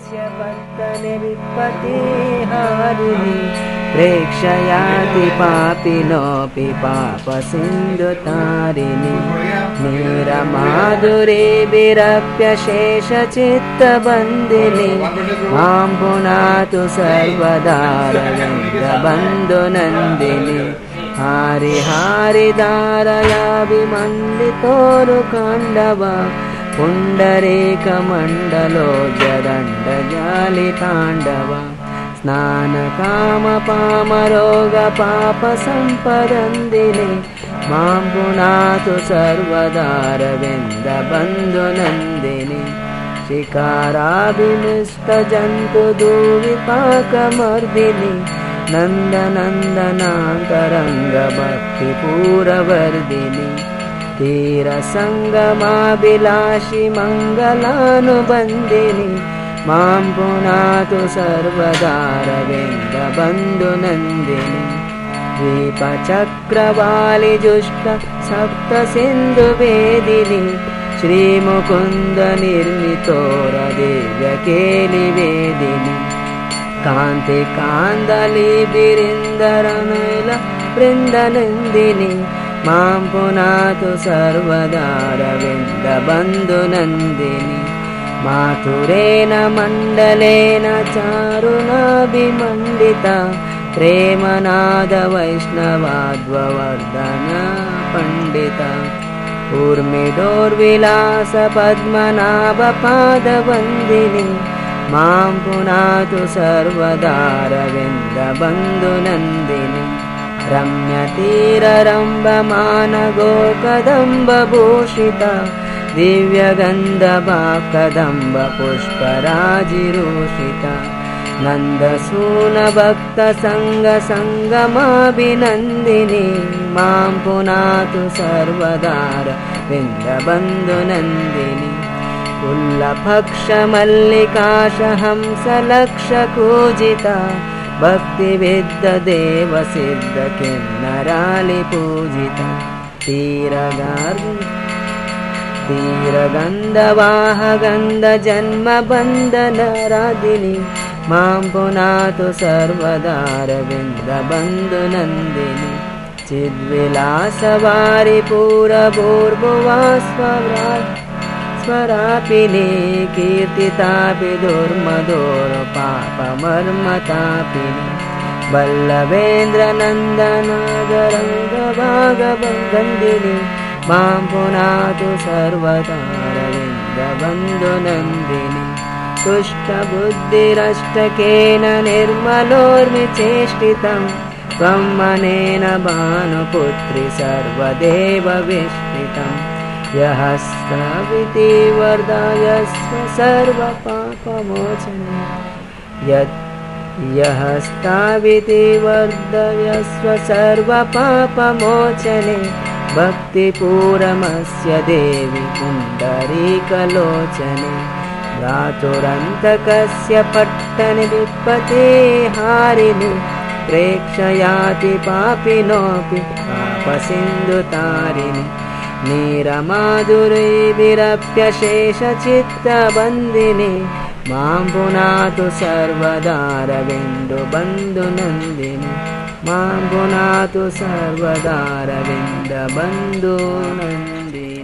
पत्तने विपत्तिहारिणि प्रेक्षयाति पापिनोऽपि पापसिन्धुतारिणि नीरमाधुरीभिरप्यशेषचित्तबन्दिनि मां पुनातु सर्वदा रवीन्द्रबन्धुनन्दिनि हारिहारिधारयाभिमण्डितोरुकाण्डव पुण्डरीकमण्डलोज्जदण्डजालिताण्डव स्नानकामपामरोगपापसम्पदन्दिनि मां पुनातु सर्वदा रवीन्द्रबन्धुनन्दिनि शिकाराभिमिष्टजन्तुदुविपाकमर्दिनि नन्दनन्दनान्तरङ्गभक्तिपूरवर्धिनि तीरसङ्गमाभिलाषि मङ्गलानुबन्धिनि मां पुनातु सर्वदा रवीन्द्रबन्धुनन्दिनि द्वीपचक्रवालिजुष्ट सप्तसिन्धुवेदिनि श्रीमुकुन्दनिर्मितोरदिव्यकेलिवेदिनि कान्तिकान्दलिभिरिन्दरनैल वृन्दनन्दिनि मां पुनातु सर्वदा रवीन्द्रबन्धुनन्दिनि माथुरेण मण्डलेन चारुणाभिमण्डिता प्रेमनादवैष्णवाद्ववर्धन पण्डिता ऊर्मिदोर्विलासपद्मनाभपादवन्दिनि मां पुनातु सर्वदा रवीन्द्रबन्धुनन्दिनि रम्यतीररम्भमानगोकदम्बभूषिता दिव्यगन्धभाकदम्बपुष्पराजिरोषिता नन्दसूनभक्तसङ्गसङ्गमाभिनन्दिनि मां पुनातु सर्वदा रवीन्द्रबन्धुनन्दिनि उल्लभक्षमल्लिकाशहंसलक्षकूजिता भक्तिविद्यदेवसिद्धकिन्नरालिपूजिता तीरगन्धवाहगन्धजन्मबन्धनरादिनि मां पुनातु सर्वदा रवीन्द्रबन्धुनन्दिनि चिद्विलासवारिपूरभूर्भुवास्वरापिनि कीर्तितापि दुर्मदोरपापमर्मतापिनि वल्लभेन्द्रनन्दनागरङ्गभागवन्दिनि मां पुनातु सर्वदा रवीन्द्रबन्धुनन्दिनि तुष्टबुद्धिरष्टकेन निर्मलोर्मिचेष्टितं त्वमनेन भानुपुत्रि सर्वदेवविष्टितं यः स्तविति वर्धयस्व सर्वपापमोचने यः स्थाविति वर्धयस्व सर्वपापमोचने भक्तिपूरमस्य देवि पुण्डरीकलोचने भ्रातुरन्तकस्य पट्टनि विपत्तिहारिणि प्रेक्षयाति पापिनोऽपि पापसिन्धुतारिणि नीरमाधुरीभिरप्यशेषचित्तबन्दिनि मां पुनातु सर्वदा रवीन्द्रबन्धुनन्दिनि मां पुनातु सर्वदा रवीन्द्रबन्धुनन्दिनि।